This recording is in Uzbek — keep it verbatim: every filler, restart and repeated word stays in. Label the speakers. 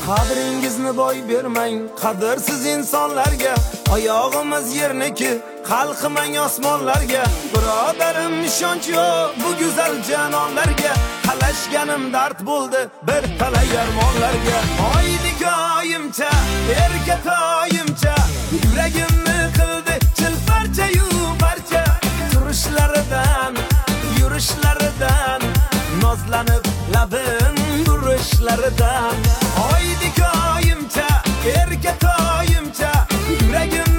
Speaker 1: Qadringizni boy bermang qadrsiz insonlarga. Oyog'imiz yerniki, qalqimang osmonlarga. Birodarim ishonch yo'q bu go'zal janonlarga. Talashganim dard bo'ldi bir talay armonlarga. Oydigoyimcha, erkatoyimcha, yuragimni qildi chilparcha-yu parcha. Turishlaridan, yurishlaridan, nozlanib labim burishlaridan. Oydigoyimcha, erkatoyimcha, yuragim